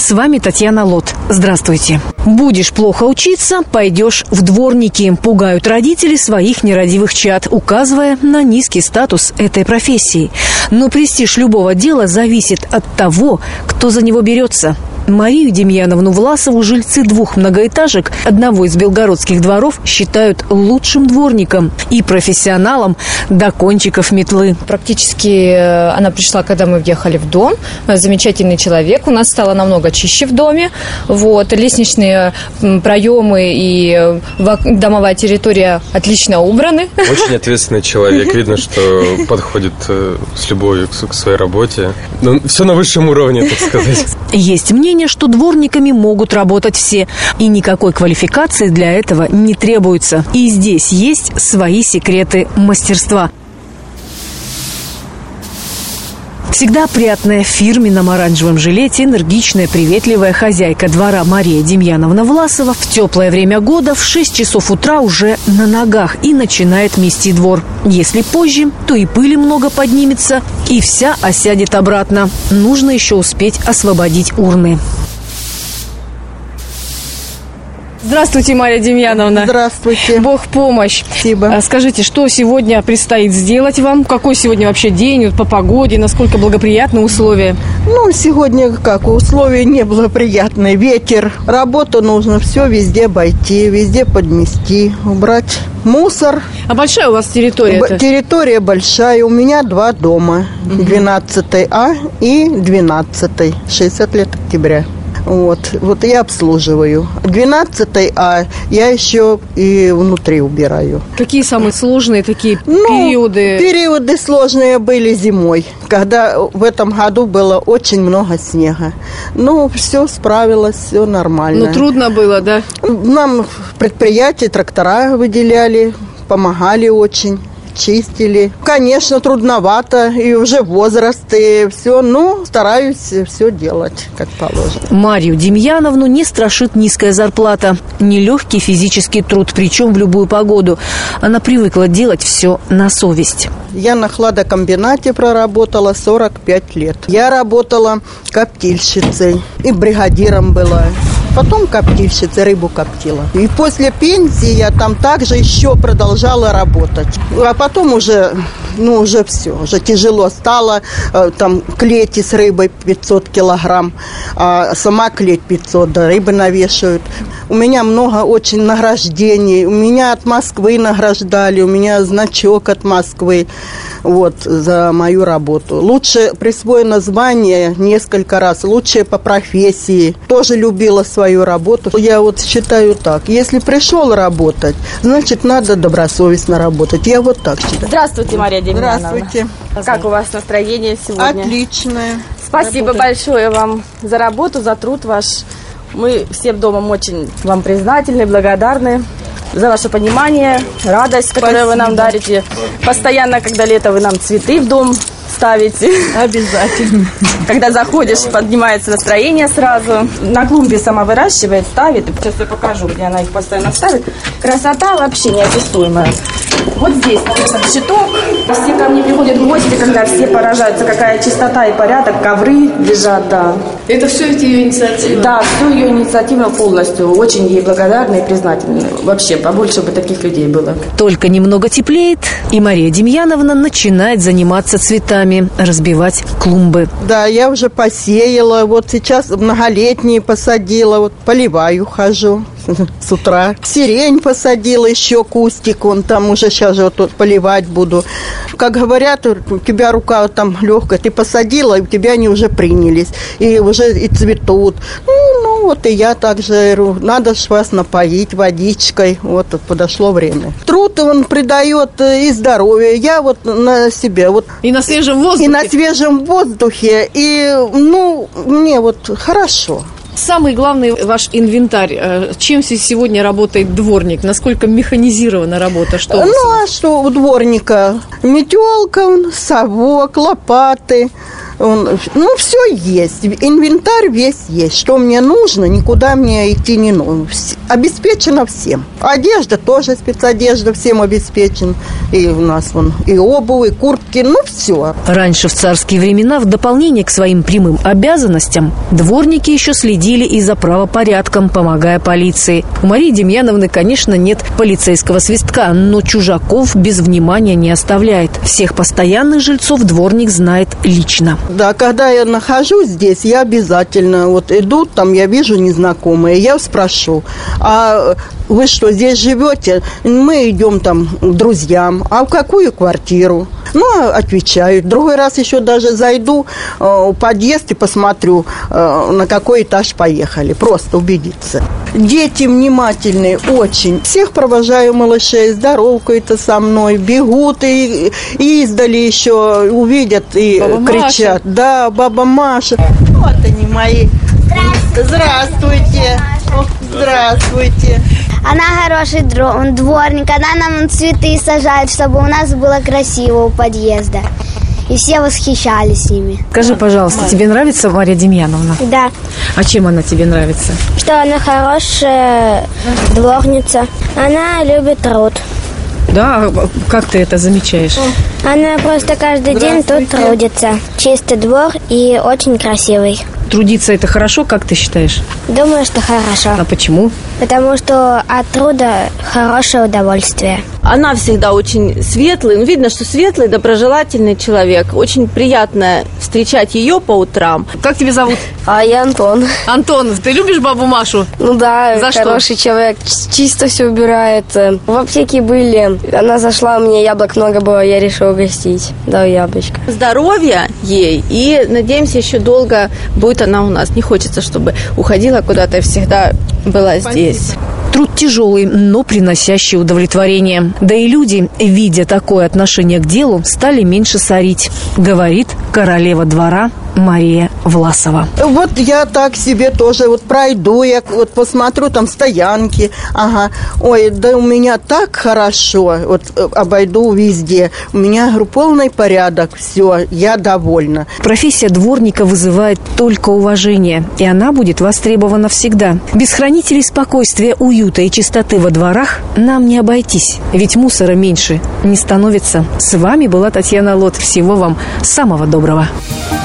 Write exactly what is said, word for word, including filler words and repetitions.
С вами Татьяна Лот. Здравствуйте. Будешь плохо учиться, пойдешь в дворники. Пугают родители своих нерадивых чад, указывая на низкий статус этой профессии. Но престиж любого дела зависит от того, кто за него берется. Марию Демьяновну Власову жильцы двух многоэтажек одного из белгородских дворов считают лучшим дворником и профессионалом до кончиков метлы. Практически она пришла, когда мы въехали в дом. Замечательный человек. У нас стало намного чище в доме. Вот. Лестничные проемы и домовая территория отлично убраны. Очень ответственный человек. Видно, что подходит с любовью к своей работе. Ну, все на высшем уровне, так сказать. Есть мнение, что дворниками могут работать все, и никакой квалификации для этого не требуется. И здесь есть свои секреты мастерства. Всегда опрятная, в фирменном оранжевом жилете, энергичная, приветливая хозяйка двора Мария Демьяновна Власова в теплое время года в шесть часов утра уже на ногах и начинает мести двор. Если позже, то и пыли много поднимется, и вся осядет обратно. Нужно еще успеть освободить урны. Здравствуйте, Мария Демьяновна. Здравствуйте. Бог помощь. Спасибо. Скажите, что сегодня предстоит сделать вам? Какой сегодня вообще день по погоде? Насколько благоприятны условия? Ну, сегодня как, условия неблагоприятные. Ветер. Работу нужно все везде обойти, везде подмести, убрать мусор. А большая у вас территория? Б- территория большая. У меня два дома. двенадцатый А и двенадцатый. шестьдесят лет октября. Вот, вот я обслуживаю. двенадцатый А я еще и внутри убираю. Какие самые сложные такие ну, периоды? Периоды сложные были зимой, когда в этом году было очень много снега. Ну, все справилось, все нормально. Ну, трудно было, да? Нам предприятия, трактора выделяли, помогали очень. Чистили. Конечно, трудновато, и уже возраст, и все, но стараюсь все делать, как положено. Марию Демьяновну не страшит низкая зарплата. Нелегкий физический труд, причем в любую погоду. Она привыкла делать все на совесть. Я на хладокомбинате проработала сорок пять лет. Я работала коптильщицей и бригадиром была. Потом коптильщица, рыбу коптила. И после пенсии я там также еще продолжала работать. А потом уже, ну, уже все, уже тяжело стало. Там клети с рыбой пятьсот килограмм, а сама клеть пятьсот, да, рыбы навешивают. У меня много очень награждений. У меня от Москвы награждали, у меня значок от Москвы. Вот, за мою работу. Лучше присвоено звание несколько раз, лучшее по профессии. Тоже любила свою работу. Я вот считаю так, если пришел работать, значит, надо добросовестно работать. Я вот так считаю. Здравствуйте, Мария Демьяновна. Здравствуйте. Как у вас настроение сегодня? Отличное. Спасибо Работать. большое вам за работу, за труд ваш. Мы всем домом очень вам признательны, благодарны за ваше понимание, радость, которую Спасибо. Вы нам дарите. Постоянно, когда лето, вы нам цветы в дом ставите. Обязательно. Когда заходишь, поднимается настроение сразу. На клумбе сама выращивает, ставит. Сейчас я покажу, где она их постоянно ставит. Красота вообще неописуемая. Вот здесь, на этом щиток. Все ко мне приходят в гости, когда все поражаются, какая чистота и порядок. Ковры лежат, да. Это все эти ее инициативы? Да, все ее инициатива полностью. Очень ей благодарна и признательна. Вообще, побольше бы таких людей было. Только немного теплеет, и Мария Демьяновна начинает заниматься цветами, разбивать клумбы. Да, я уже посеяла. Вот сейчас многолетние посадила. Вот поливаю, хожу с утра. Сирень посадила, еще кустик. Он там уже сейчас же вот тут поливать буду. Как говорят, у тебя рука вот там легкая. Ты посадила, и у тебя они уже принялись. И уже и цветут. Ну, ну вот и я также говорю, надо ж вас напоить водичкой. Вот подошло время. Труд он придает и здоровье. Я вот на себе. Вот, и на свежем воздухе. И на свежем воздухе. И, ну, мне вот хорошо. Самый главный ваш инвентарь. Чем сегодня работает дворник? Насколько механизирована работа? Что ну, а что у дворника? Метелка, совок, лопаты, Он, ну, все есть. Инвентарь весь есть. Что мне нужно, никуда мне идти не нужно. Обеспечено всем. Одежда тоже, спецодежда всем обеспечена. И у нас вон и обувь, и куртки, ну, все. Раньше, в царские времена, в дополнение к своим прямым обязанностям, дворники еще следили и за правопорядком, помогая полиции. У Марии Демьяновны, конечно, нет полицейского свистка, но чужаков без внимания не оставляет. Всех постоянных жильцов дворник знает лично. Да, когда я нахожусь здесь, я обязательно, вот идут, там я вижу незнакомые, я спрошу, а вы что, здесь живете? Мы идем там к друзьям, а в какую квартиру? Ну, отвечают. Другой раз еще даже зайду э, в подъезд и посмотрю, э, на какой этаж поехали. Просто убедиться. Дети внимательные очень. Всех провожаю малышей, здоровкаются со мной, бегут и, и издали еще увидят и баба кричат. Маша. Да, баба Маша. Вот они мои. Здравствуйте. Здравствуйте. Она хороший дворник, она нам цветы сажает, чтобы у нас было красиво у подъезда. И все восхищались ими. Скажи, пожалуйста, тебе нравится Мария Демьяновна? Да. А чем она тебе нравится? Что она хорошая дворница. Она любит труд. Да? Как ты это замечаешь? Она просто каждый день тут трудится. Чистый двор и очень красивый. Трудиться это хорошо, как ты считаешь? Думаю, что хорошо. А почему? Потому что от труда хорошее удовольствие. Она всегда очень светлый, ну, видно, что светлый, доброжелательный человек. Очень приятно встречать ее по утрам. Как тебя зовут? А я Антон. Антон, ты любишь бабу Машу? Ну да, За хороший что? человек, чисто все убирает. В аптеке были, она зашла, у меня яблок много было, я решила угостить. Да, яблочко. Здоровья ей, и, надеемся, еще долго будет она у нас. Не хочется, чтобы уходила куда-то и всегда была здесь. Труд тяжелый, но приносящий удовлетворение. Да и люди, видя такое отношение к делу, стали меньше сорить, говорит королева двора Мария Власова. Вот я так себе тоже вот пройду, я вот посмотрю там стоянки, ага, ой, да у меня так хорошо, вот обойду везде, у меня, говорю, полный порядок, все, я довольна. Профессия дворника вызывает только уважение, и она будет востребована всегда. Без хранителей спокойствия, уюта и чистоты во дворах нам не обойтись, ведь мусора меньше не становится. С вами была Татьяна Лот. Всего вам самого доброго.